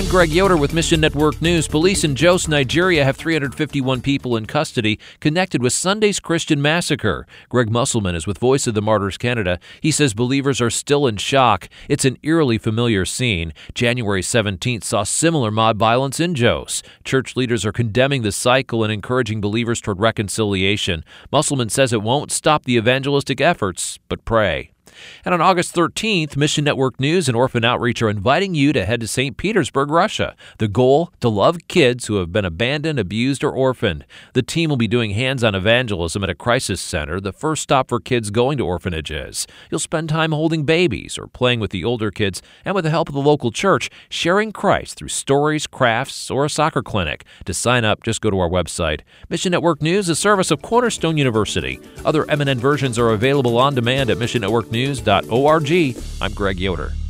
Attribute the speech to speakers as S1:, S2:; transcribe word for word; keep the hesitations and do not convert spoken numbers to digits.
S1: Greg Yoder with Mission Network News. Police in Jos, Nigeria have three hundred fifty-one people in custody connected with Sunday's Christian massacre. Greg Musselman is with Voice of the Martyrs Canada. He says believers are still in shock. It's an eerily familiar scene. January seventeenth saw similar mob violence in Jos. Church leaders are condemning the cycle and encouraging believers toward reconciliation. Musselman says it won't stop the evangelistic efforts, but pray. And on August thirteenth, Mission Network News and Orphan Outreach are inviting you to head to Saint Petersburg, Russia. The goal, to love kids who have been abandoned, abused, or orphaned. The team will be doing hands-on evangelism at a crisis center, the first stop for kids going to orphanages. You'll spend time holding babies or playing with the older kids, and with the help of the local church, sharing Christ through stories, crafts, or a soccer clinic. To sign up, just go to our website. Mission Network News is a service of Cornerstone University. Other M N N versions are available on demand at mission network news dot org. I'm Greg Yoder.